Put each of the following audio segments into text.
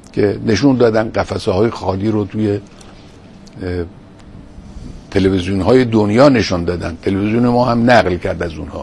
که نشون دادن قفسه های خالی رو توی تلویزیون های دنیا نشون دادن، تلویزیون ما هم نقل کرد از اونها.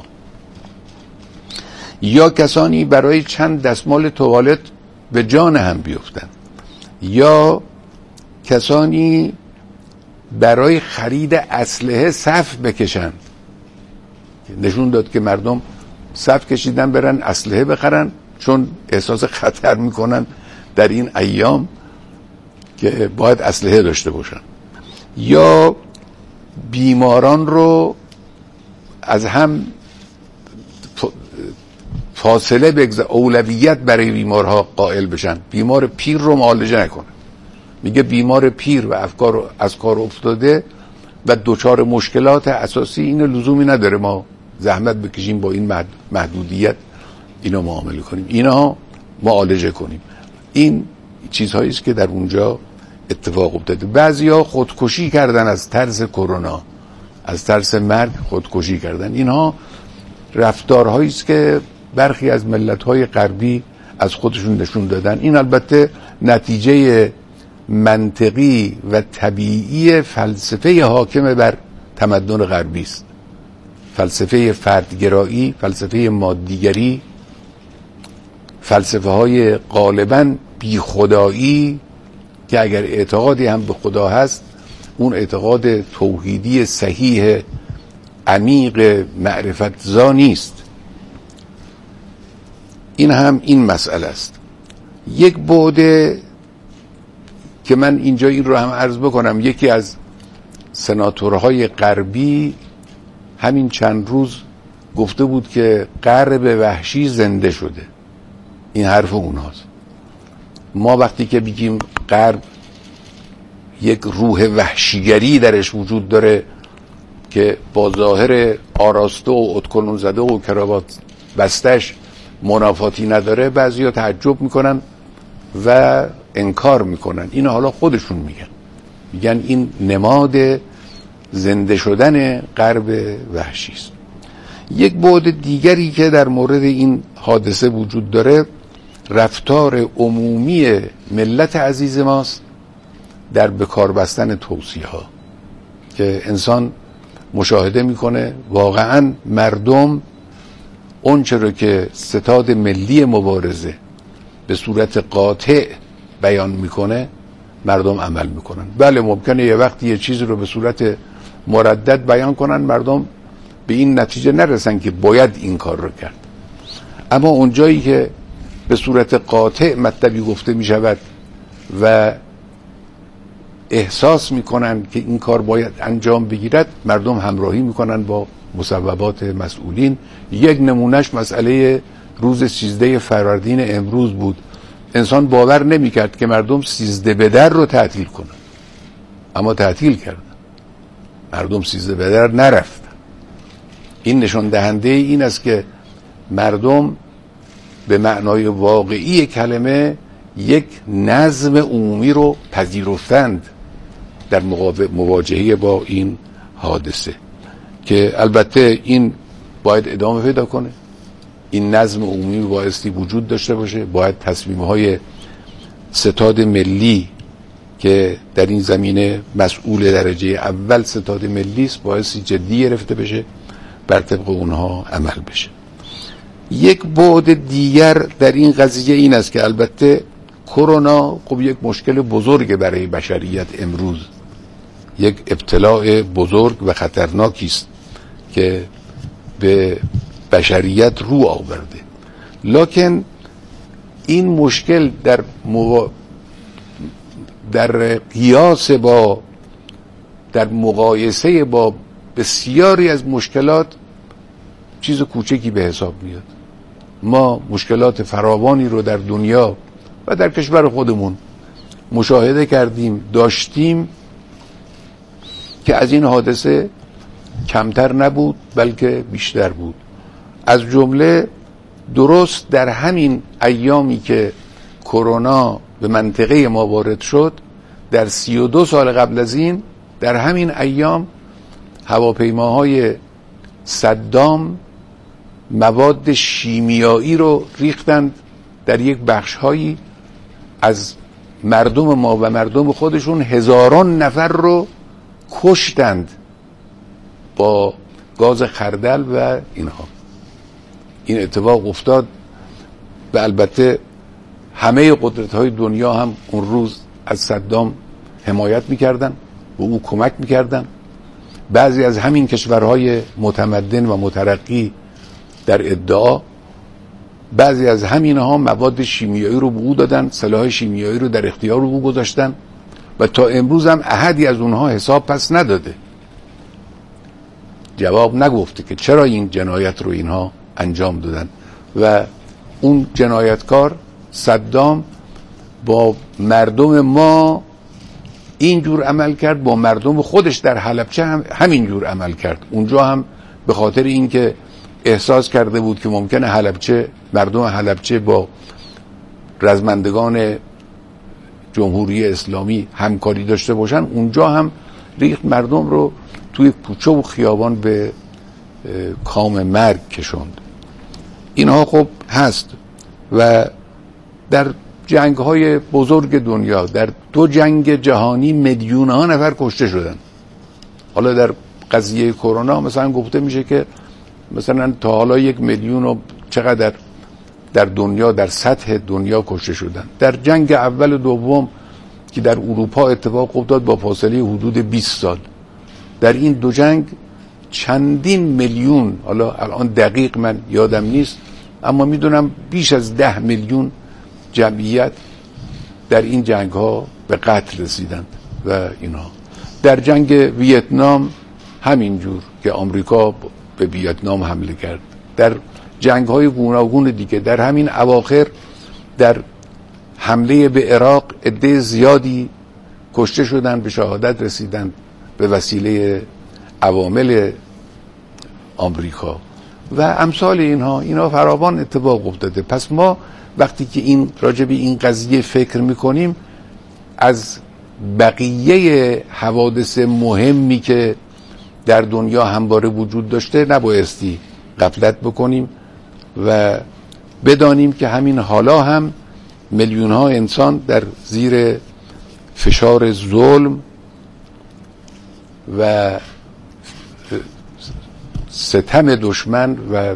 یا کسانی برای چند دستمال توالت به جان هم بیفتن، یا کسانی برای خرید اسلحه صف بکشن. نشون داد که مردم صف کشیدن برن اسلحه بخرن چون احساس خطر میکنن در این ایام که باید اسلحه داشته باشن. یا بیماران رو از هم فاصله بگذار، اولویت برای بیمارها قائل بشن. بیمار پیر رو معالجه نکنه، میگه بیمار پیر و افکار از کار افتاده و دچار مشکلات اساسی، این لزومی نداره ما زحمت بکشیم با این محدودیت اینا معامله کنیم، اینا معالجه کنیم. این چیزهایی است که در اونجا اتفاق افتاده. بعضیا خودکشی کردن از ترس کرونا، از ترس مرگ خودکشی کردن. اینها رفتارهایی است که برخی از ملت‌های غربی از خودشون نشون دادن. این البته نتیجه منطقی و طبیعی فلسفه حاکم بر تمدن غربی است. فلسفه فردگرایی، فلسفه مادیگری، فلسفه های غالباً بی خدایی که اگر اعتقادی هم به خدا هست اون اعتقاد توحیدی صحیح عمیق معرفت زا نیست. این هم این مسئله است. یک بعد که من اینجا این رو هم عرض بکنم، یکی از سناتورهای غربی همین چند روز گفته بود که غرب وحشی زنده شده. این حرف اونهاست. ما وقتی که بگیم غرب یک روح وحشیگری درش وجود داره که با ظاهر آراسته و ادکنون زده و کراوات بستش منافاتی نداره، بعضیا تعجب میکنن و انکار میکنن. این حالا خودشون میگن این نماد زنده شدن غرب وحشی است. یک بعد دیگری که در مورد این حادثه وجود داره، رفتار عمومی ملت عزیز ماست در بکار بستن توصیه ها، که انسان مشاهده میکنه واقعا مردم اون چرا که ستاد ملی مبارزه به صورت قاطع بیان میکنه مردم عمل میکنن. بله ممکنه یه وقتی یه چیزی رو به صورت مردد بیان کنن، مردم به این نتیجه نرسن که باید این کار رو کرد، اما اونجایی که به صورت قاطع مطلبی گفته میشود و احساس میکنن که این کار باید انجام بگیرد، مردم همراهی میکنن با مصوبات مسئولین. یک نمونهش مسئله روز 13 فروردین امروز بود. انسان باور نمیکرد که مردم 13 بدر رو تعطیل کنن، اما تعطیل کردن. مردم 13 بدر نرفتن. این نشان دهنده این است که مردم به معنای واقعی کلمه یک نظم عمومی رو پذیرفتند در مواجهه با این حادثه، که البته این باید ادامه پیدا کنه. این نظم عمومی بایستی وجود داشته باشه. باید تصمیم‌های ستاد ملی که در این زمینه مسئول درجه اول ستاد ملی است بایستی جدی گرفته بشه، بر طبق اونها عمل بشه. یک بعد دیگر در این قضیه این است که البته کرونا خب یک مشکل بزرگ برای بشریت امروز، یک ابتلاع بزرگ و خطرناکی است که به بشریت رو آورده. لکن این مشکل در قیاس با، در مقایسه با بسیاری از مشکلات چیز کوچکی به حساب میاد. ما مشکلات فراوانی رو در دنیا و در کشور خودمون مشاهده کردیم، داشتیم، که از این حادثه کمتر نبود بلکه بیشتر بود. از جمله درست در همین ایامی که کرونا به منطقه ما وارد شد، در 32 سال قبل از این در همین ایام هواپیماهای صدام مواد شیمیایی رو ریختند در یک بخش‌هایی از مردم ما و مردم خودشون هزاران نفر رو کشتند با گاز خردل و اینها. این اتفاق افتاد و البته همه قدرت‌های دنیا هم اون روز از صدام حمایت می‌کردن و او کمک می‌کردن. بعضی از همین کشورهای متمدن و مترقی در ادعا، بعضی از همینها مواد شیمیایی رو به او دادن، سلاح شیمیایی رو در اختیار او گذاشتن و تا امروز هم احدی از اونها حساب پس نداده، جواب نگفته که چرا این جنایت رو اینها انجام دادن. و اون جنایتکار صدام با مردم ما اینجور عمل کرد، با مردم خودش در حلبچه هم همینجور عمل کرد. اونجا هم به خاطر اینکه احساس کرده بود که ممکنه مردم حلبچه با رزمندگان جمهوری اسلامی همکاری داشته باشن، اونجا هم ریخت مردم رو توی کوچه و خیابان به کام مرگ کشوند. اینها خب هست و در جنگ‌های بزرگ دنیا، در 2 جنگ جهانی میلیون ها نفر کشته شدن. حالا در قضیه کرونا مثلا گفته میشه که مثلا تا حالا 1 میلیون و چقدر در دنیا، در سطح دنیا کشته شدن. در جنگ اول و دوم که در اروپا اتفاق افتاد با فاصله حدود 20 سال، در این 2 جنگ چندین میلیون، حالا الان دقیق من یادم نیست اما میدونم بیش از 10 میلیون جمعیت در این جنگ ها به قتل رسیدند. و اینها در جنگ ویتنام همینجور که آمریکا به ویتنام حمله کرد، در جنگ های گوناگون دیگه، در همین اواخر در حمله به عراق عده زیادی کشته شدند، به شهادت رسیدند به وسیله عوامل آمریکا و امثال اینها فراوان اتفاق افتاده. پس ما وقتی که این راجع به این قضیه فکر میکنیم، از بقیه حوادث مهمی که در دنیا همواره وجود داشته نبایستی غفلت بکنیم و بدانیم که همین حالا هم میلیون ها انسان در زیر فشار ظلم و ستم دشمن و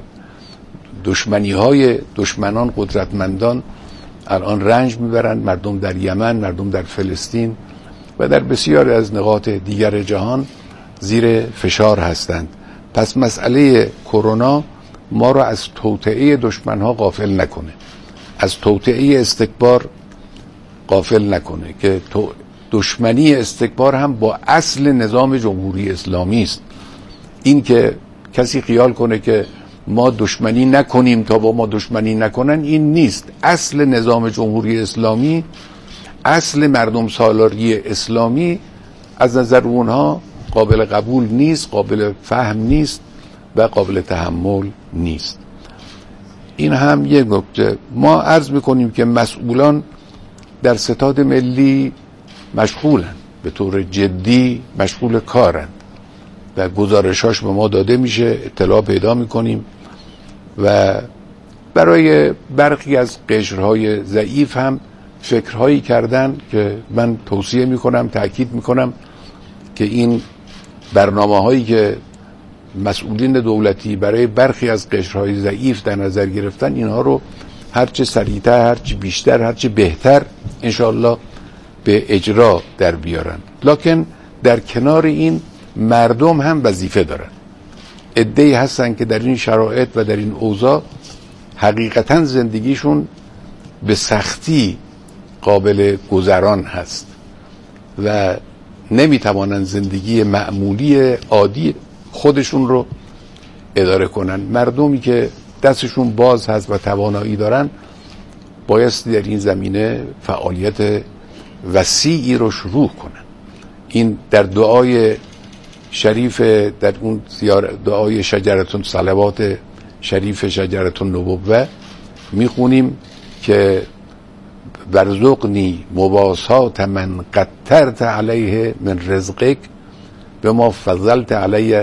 دشمنی های دشمنان قدرتمندان الان رنج میبرن. مردم در یمن، مردم در فلسطین و در بسیاری از نقاط دیگر جهان زیر فشار هستند. پس مسئله کرونا ما را از توطئه دشمنها غافل نکنه، از توطئه استکبار غافل نکنه که دشمنی استکبار هم با اصل نظام جمهوری اسلامی است. این که کسی خیال کنه که ما دشمنی نکنیم تا با ما دشمنی نکنن، این نیست. اصل نظام جمهوری اسلامی، اصل مردم سالاری اسلامی از نظر اونها قابل قبول نیست، قابل فهم نیست و قابل تحمل نیست. این هم یک نکته. ما عرض میکنیم که مسئولان در ستاد ملی مشغولن، به طور جدی مشغول کارن و گزارشاش به ما داده میشه، اطلاع پیدا میکنیم و برای برخی از قشرهای ضعیف هم فکرهایی کردن که من توصیه میکنم، تأکید میکنم که این برنامه هایی که مسئولین دولتی برای برخی از قشرهای ضعیف در نظر گرفتن، اینها رو هرچه سریعتر، هرچه بیشتر، هرچه بهتر انشاءالله به اجرا در بیارن. لکن در کنار این مردم هم وظیفه دارن. عده‌ای هستن که در این شرایط و در این اوضاع حقیقتا زندگیشون به سختی قابل گذران هست و نمیتوانن زندگی معمولی عادی خودشون رو اداره کنن. مردمی که دستشون باز هست و توانایی دارن بایستی در این زمینه فعالیت وسیعی رو شروع کنن. این در دعای شریف، در اون دعای شجرتون صلوات شریف شجرتون نبوه میخونیم که ورزقنی مباسات من قطرت علیه من رزقک به ما فضلت علیه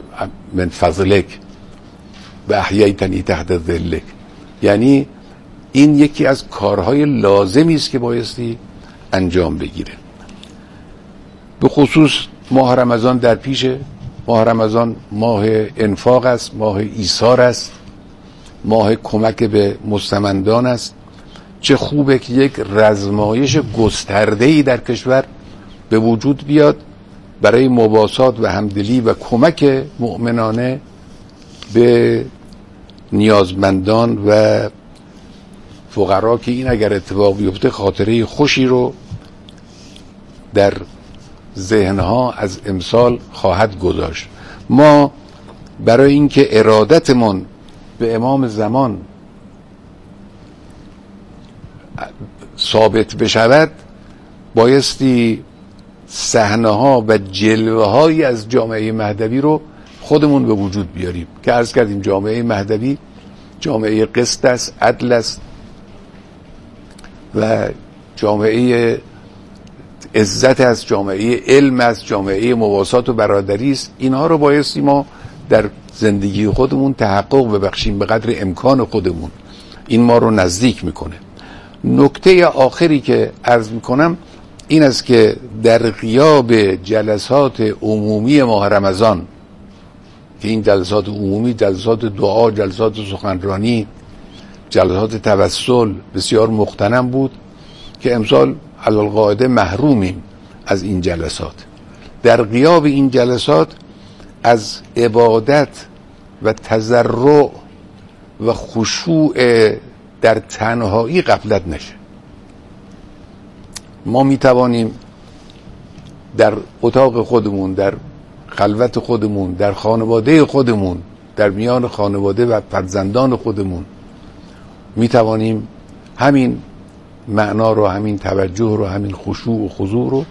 من فضلک و احییتنی تحت ظلک. یعنی این یکی از کارهای لازمی است که بایستی انجام بگیره. به خصوص ماه رمضان در پیشه. ماه رمضان ماه انفاق است، ماه ایثار است، ماه کمک به مستمندان است. چه خوبه که یک رزمایش گسترده‌ای در کشور به وجود بیاد برای مواسات و همدلی و کمک مؤمنانه به نیازمندان و فقرا، که این اگر اتفاق بیفته خاطره خوشی رو در ذهنها از امسال خواهد گذاشت. ما برای اینکه ارادتمون به امام زمان ثابت بشود بایستی صحنه ها و جلوه هایی از جامعه مهدوی رو خودمون به وجود بیاریم که عرض کردیم جامعه مهدوی جامعه قسط است، عدل است و جامعه عزت است، جامعه علم است، جامعه مواسات و برادری است. اینها رو بایستی ما در زندگی خودمون تحقق ببخشیم به قدر امکان خودمون. این ما رو نزدیک میکنه. نکته آخری که عرض میکنم این است که در غیاب جلسات عمومی ماه رمضان، که این جلسات عمومی جلسات دعا، جلسات سخنرانی، جلسات توسل بسیار مغتنم بود که امسال علالقاعده محرومیم از این جلسات. در غیاب این جلسات از عبادت و تضرع و خشوع در تنهایی غفلت نشه. ما می توانیم در اتاق خودمون، در خلوت خودمون، در خانواده خودمون، در میان خانواده و فرزندان خودمون می توانیم همین معنا رو، همین توجه رو، همین خشوع و خضوع رو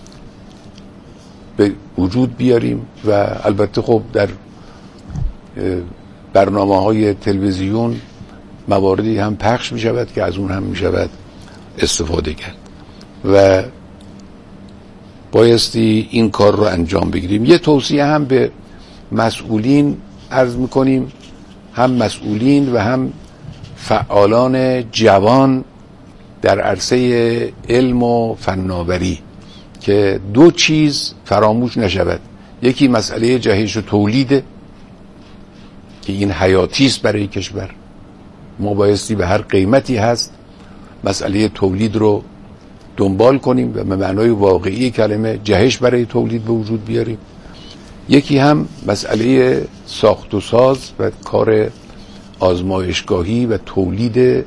به وجود بیاریم. و البته خب در برنامه‌های تلویزیون مواردی هم پخش می شود که از اون هم می شود استفاده کرد و بایستی این کار رو انجام بگیریم. یه توصیه هم به مسئولین عرض می کنیم، هم مسئولین و هم فعالان جوان در عرصه علم و فناوری، که دو چیز فراموش نشود. یکی مسئله جهش و تولیده که این حیاتی است برای کشور. ما بایستی به هر قیمتی هست مسئله تولید رو دنبال کنیم و به معنای واقعی کلمه جهش برای تولید به وجود بیاریم. یکی هم مسئله ساخت و ساز و کار آزمایشگاهی و تولید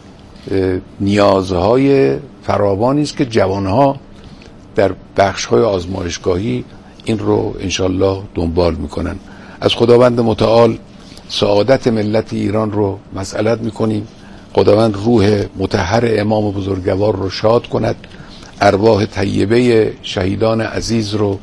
نیازهای فراوانی است که جوانها در بخش‌های آزمایشگاهی این رو انشالله دنبال میکنن. از خداوند متعال سعادت ملت ایران رو مسئلت میکنیم. خداوند روح مطهر امام بزرگوار رو شاد کند، ارواح طیبه شهیدان عزیز رو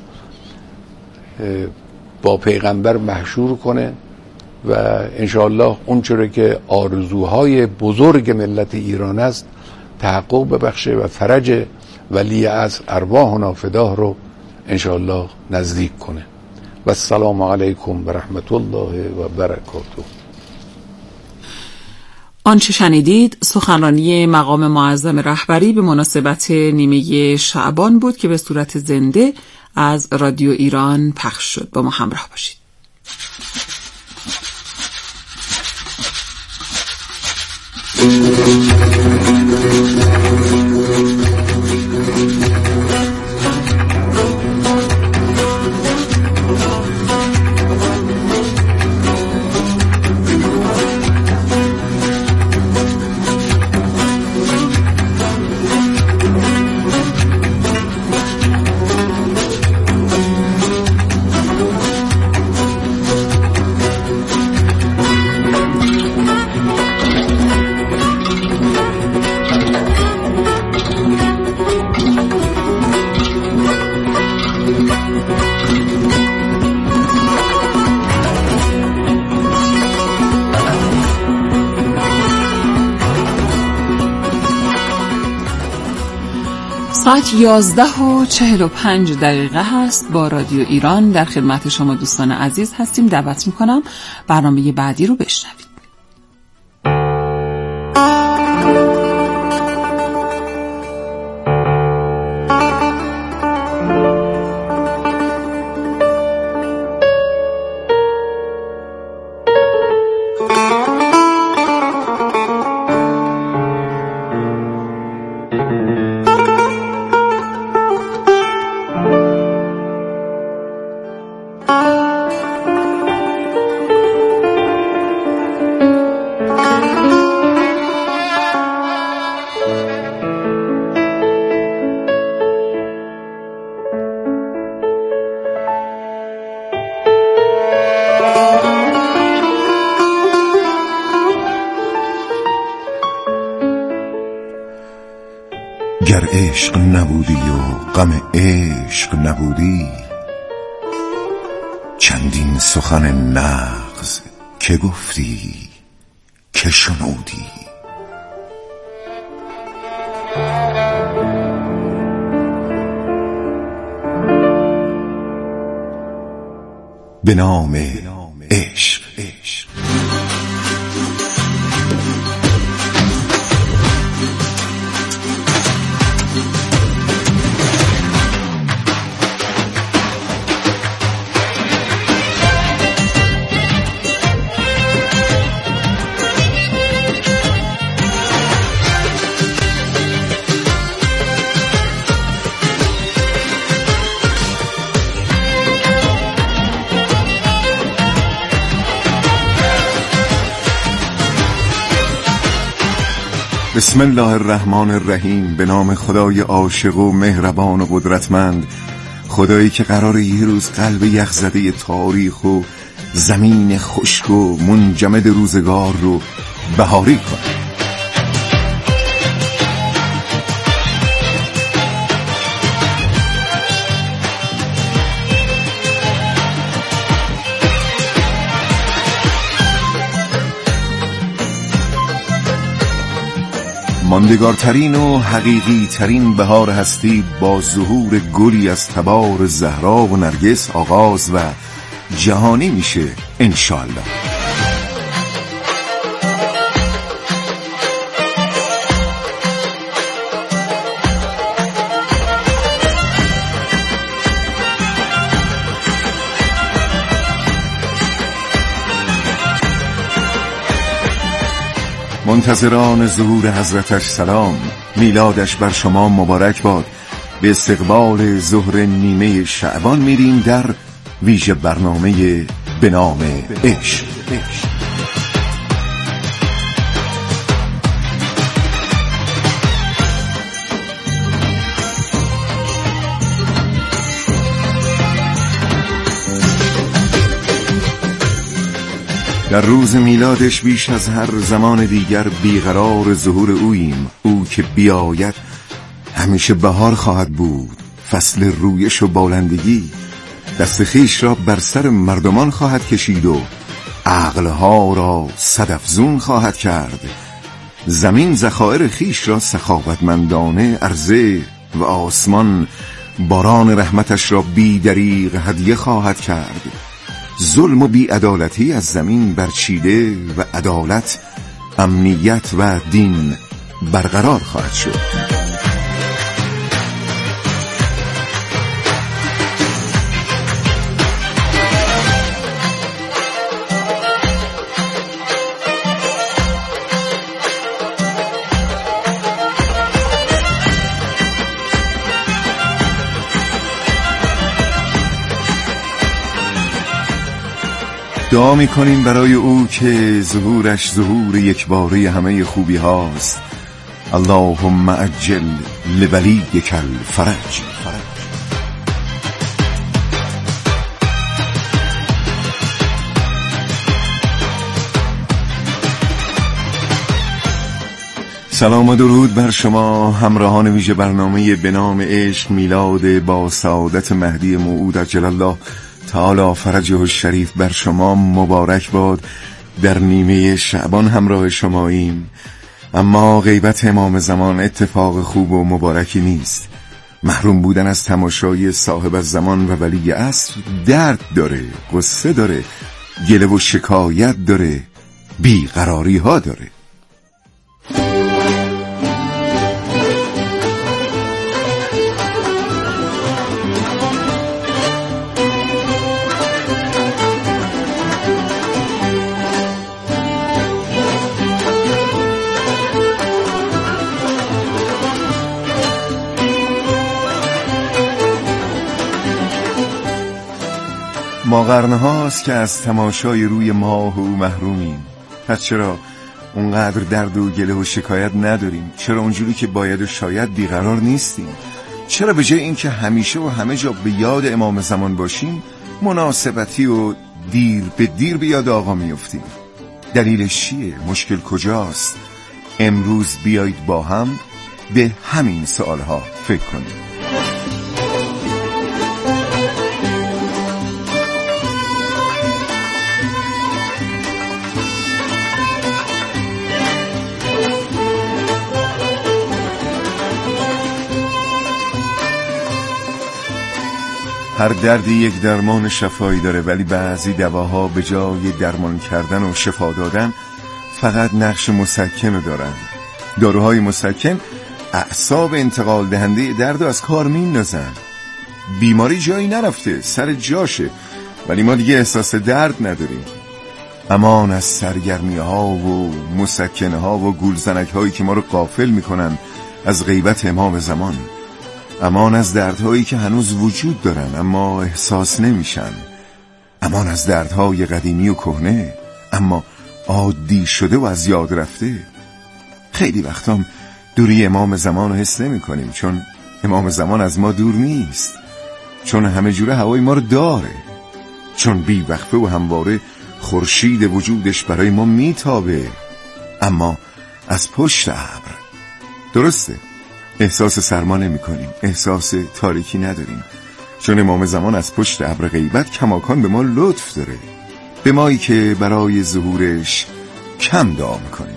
با پیغمبر محشور کنه و انشاءالله اون چرا که آرزوهای بزرگ ملت ایران است تحقق ببخشه و فرج ولی از ارواحنا فداه رو انشاءالله نزدیک کنه. و السلام علیکم و رحمت الله و برکاته. آنچه شنیدید سخنرانی مقام معظم رهبری به مناسبت نیمه شعبان بود که به صورت زنده از رادیو ایران پخش شد. با ما همراه باشید. ساعت 11:45 هست. با رادیو ایران در خدمت شما دوستان عزیز هستیم. دعوت میکنم برنامه بعدی رو بشنوید. گر عشق نبودی و غم عشق نبودی، چندین سخن نغز که گفتی که شنودی. به نام عشق. بسم الله الرحمن الرحیم. به نام خدای عاشق و مهربان و قدرتمند، خدایی که قرار یه روز قلب یخزده تاریخ و زمین خشک و منجمد روزگار رو بهاری کنه. ماندگارترین و حقیقی ترین بهار هستی با ظهور گلی از تبار زهرا و نرگس آغاز و جهانی میشه انشالله. منتظران ظهور حضرتش سلام، میلادش بر شما مبارک باد. به استقبال ظهر نیمه شعبان میریم در ویژه برنامه به نام عشق. در روز میلادش بیش از هر زمان دیگر بیقرار ظهور اوییم. او که بیاید همیشه بهار خواهد بود، فصل رویش و بالندگی. دست خویش را بر سر مردمان خواهد کشید و عقلها را صدافزون خواهد کرد. زمین ذخایر خویش را سخاوتمندانه عرضه و آسمان باران رحمتش را بی دریغ هدیه خواهد کرد. ظلم و بی‌عدالتی از زمین برچیده و عدالت، امنیت و دین برقرار خواهد شد. دعا می‌کنیم برای او که ظهورش ظهور یکباره همه خوبی هاست. اللهم عجل لولیک الفرج. سلام و درود بر شما همراهان ویژه برنامه به نام عشق. میلاد با سعادت مهدی موعود عجل الله تعالی فرجه الشریف بر شما مبارک باد. در نیمه شعبان همراه شماییم، اما غیبت امام زمان اتفاق خوب و مبارکی نیست. محروم بودن از تماشای صاحب الزمان و ولی عصر درد داره، قصه داره، گله و شکایت داره، بیقراری ها داره. ما قرن هاست که از تماشای روی ماه او محرومیم. پس چرا اونقدر درد و گله و شکایت نداریم؟ چرا اونجوری که باید و شاید بیقرار نیستیم؟ چرا به جای این که همیشه و همه جا به یاد امام زمان باشیم، مناسبتی و دیر به دیر به یاد آقا میافتیم؟ دلیلش چیه؟ مشکل کجاست؟ امروز بیایید با هم به همین سوالها فکر کنیم. هر دردی یک درمان شفایی داره، ولی بعضی دواها به جای درمان کردن و شفا دادن فقط نقش مسکن رو دارن. داروهای مسکن اعصاب انتقال دهنده درد از کار میندازن. بیماری جایی نرفته، سر جاشه، ولی ما دیگه احساس درد نداریم. امان از سرگرمی ها و مسکنه ها و گولزنک هایی که ما رو غافل میکنن از غیبت امام زمان. امان از دردهایی که هنوز وجود دارن اما احساس نمیشن. امان از دردهای قدیمی و کهنه اما عادی شده و از یاد رفته. خیلی وقتا دوری امام زمان رو حس نمی کنیم، چون امام زمان از ما دور نیست، چون همه جوره هوای ما رو داره، چون بی وقفه و همواره خورشید وجودش برای ما میتابه، اما از پشت ابر. درسته احساس سرما نمی کنیم، احساس تاریکی نداریم، چون امام زمان از پشت ابر غیبت کماکان به ما لطف داره، به مایی که برای ظهورش کم دعا میکنیم.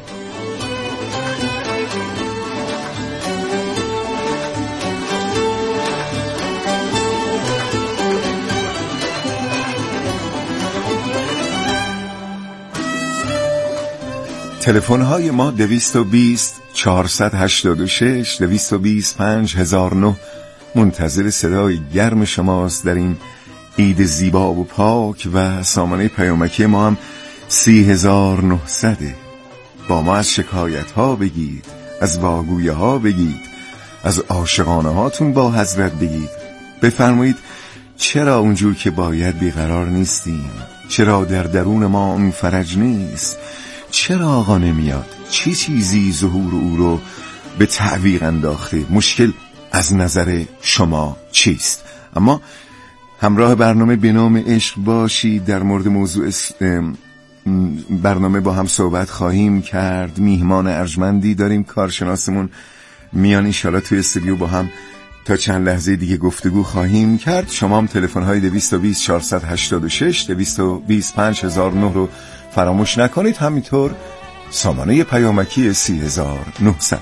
تلفن های ما 220 486 220 5009 منتظر صدای گرم شماست در این عید زیبا و پاک، و سامانه پیامکی ما هم 30900. با ما از شکایت ها بگید، از واگویه ها بگید، از عاشقانه هاتون با حضرت بگید. بفرمایید چرا اونجور که باید بیقرار نیستیم، چرا در درون ما اون فرج نیست، چرا آقا نمیاد، چی چیزی ظهور او رو به تعویق انداخته، مشکل از نظر شما چیست؟ اما همراه برنامه به نام عشق باشید در مورد موضوع برنامه با هم صحبت خواهیم کرد. میهمان ارجمندی داریم، کارشناسمون میان انشالله توی استودیو با هم تا چند لحظه دیگه گفتگو خواهیم کرد. شما هم تلفن‌های 220 486 220 5009 رو فراموش نکنید، همینطور سامانه پیامکی 30900.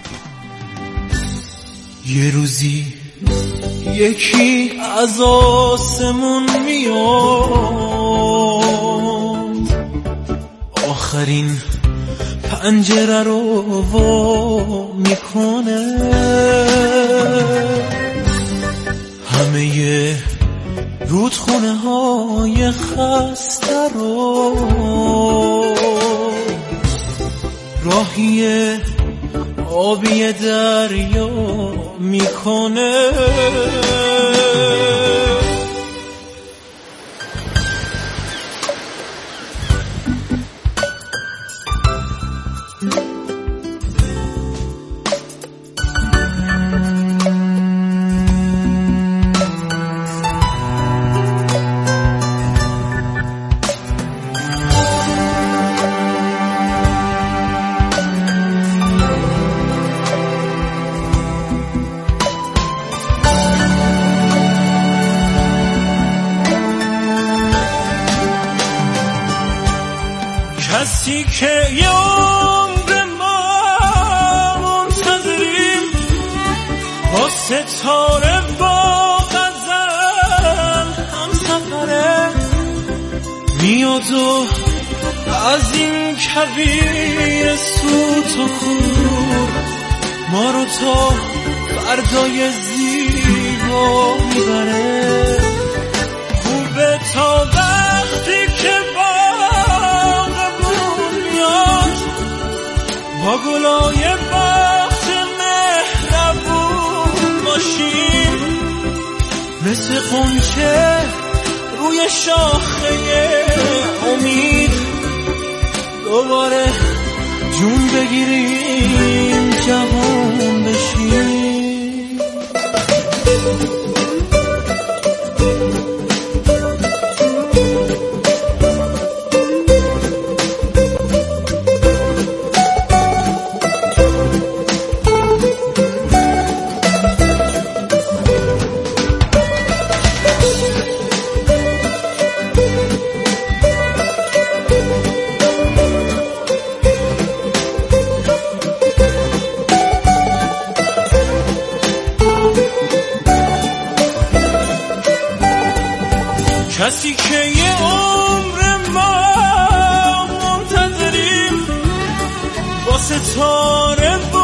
یه روزی یکی از آسمون میاد، آخرین پنجره رو وا میکنه، همه رودخونه های خسته رو راهی آبی دریا میکنه. کسی که یه عمر ما منتظریم، با ستاره با غزل هم سفره، میاد و از این کویر سوت و کور ما رو تا فردای زیبا میبره. خوبه تا وقتی که با گلای باغ مهربون باشیم، مثل غنچه روی شاخه امید دوباره جون بگیریم، جوان بشیم. کسی که یه عمر ما منتظریم با ستاره و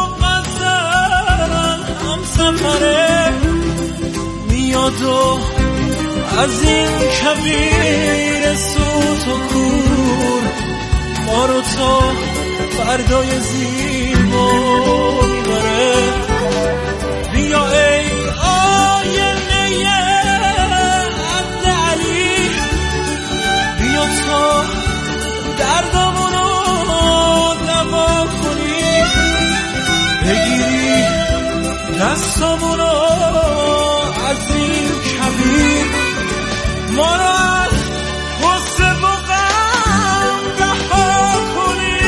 غزل هم سفره میاد و از این کویر سوت و کور ما رو تا فردای زیبا میبره. بیا ای آینه عبد علی، بیا تا دردمونو دوا کنی، بگیری دستامونو از این کویر ما رو از غصه و غم رها کنی.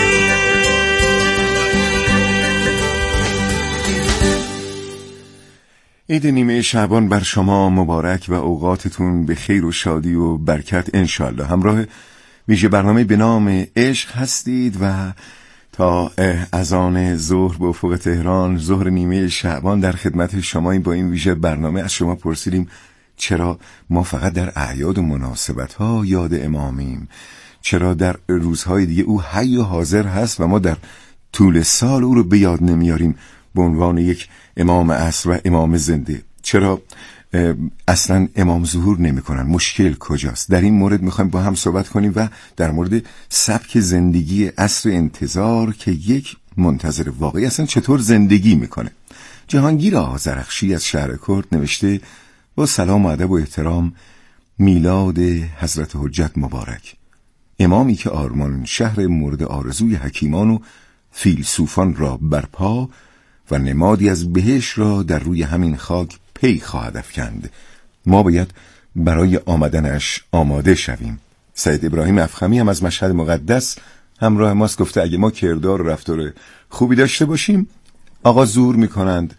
عید نیمه شعبان بر شما مبارک و اوقاتتون به خیر و شادی و برکت انشالله. همراه ویژه برنامه به نام عشق هستید و تا اذان ظهر به افق تهران، ظهر نیمه شعبان در خدمت شماییم. با این ویژه برنامه از شما پرسیدیم چرا ما فقط در اعیاد و مناسبت‌ها یاد امامیم؟ چرا در روزهای دیگه او حی و حاضر هست و ما در طول سال او رو به یاد نمیاریم به عنوان یک امام عصر و امام زنده؟ چرا اصلا امام ظهور نمی کنن؟ مشکل کجاست؟ در این مورد میخوایم با هم صحبت کنیم و در مورد سبک زندگی عصر انتظار که یک منتظر واقعی اصلا چطور زندگی میکنه. جهانگیر آذرخشی از شهر کرد نوشته: با سلام و ادب و احترام، میلاد حضرت حجت مبارک، امامی که آرمان شهر مورد آرزوی حکیمان و فیلسوفان را برپا و نمادی از بهشت را در روی همین خاک پی خواهد افکند. ما باید برای آمدنش آماده شویم. سید ابراهیم افخمی هم از مشهد مقدس همراه ماست، گفته اگه ما کردار و رفتار خوبی داشته باشیم آقا ظهور میکنند.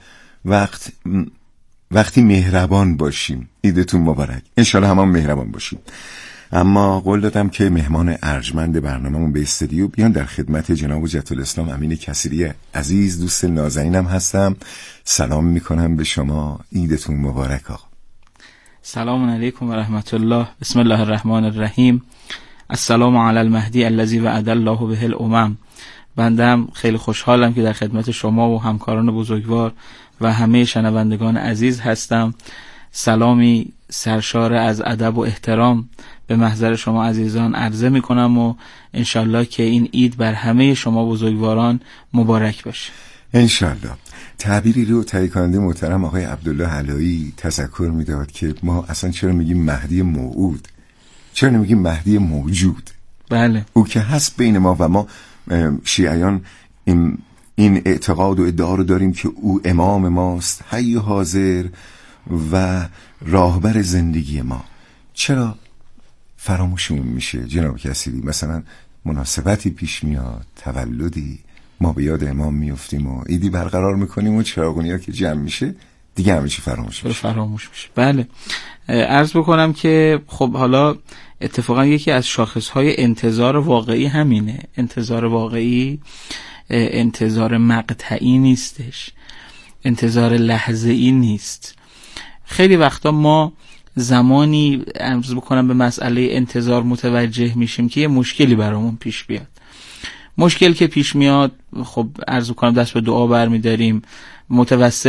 وقتی مهربان باشیم. عیدتون مبارک، انشالله همون مهربان باشیم. اما قول دادم که مهمان ارجمند برنامه‌مون به استودیو بیان. در خدمت جناب حجت الاسلام امین کثیری عزیز، دوست نازنینم هستم. سلام میکنم به شما، عیدتون مبارک آقا. سلام علیکم و رحمت الله. بسم الله الرحمن الرحیم. السلام علی المهدی الذی وعد الله به الامم. بندم خیلی خوشحالم که در خدمت شما و همکاران بزرگوار و همه شنوندگان عزیز هستم. سلامی سرشار از ادب و احترام به محضر شما عزیزان عرضه می کنم و انشالله که این عید بر همه شما بزرگواران مبارک باشه. انشالله. تعبیری رو تهیه کننده محترم آقای عبدالله علایی تذکر میداد که ما اصلا چرا میگیم مهدی موعود، چرا نمیگیم مهدی موجود؟ بله، او که هست بین ما و ما شیعیان این اعتقاد و ادعا رو داریم که او امام ماست، حی و حاضر و راهبر زندگی ما. چرا فراموشمون میشه جناب کثیری؟ مثلا مناسبتی پیش میاد، تولدی، ما به یاد امام میفتیم و عیدی برقرار میکنیم و چراغونیا که جمع میشه دیگه همه چی فراموش میشه. بله، عرض بکنم که خب حالا اتفاقا یکی از شاخصهای انتظار واقعی همینه. انتظار واقعی انتظار مقطعی نیستش، انتظار لحظه‌ای نیست. خیلی وقتا ما زمانی عرض بکنم به مسئله انتظار متوجه میشیم که یه مشکلی برامون پیش بیاد. مشکل که پیش میاد خب عرض بکنم دست به دعا برمی‌داریم، متوسل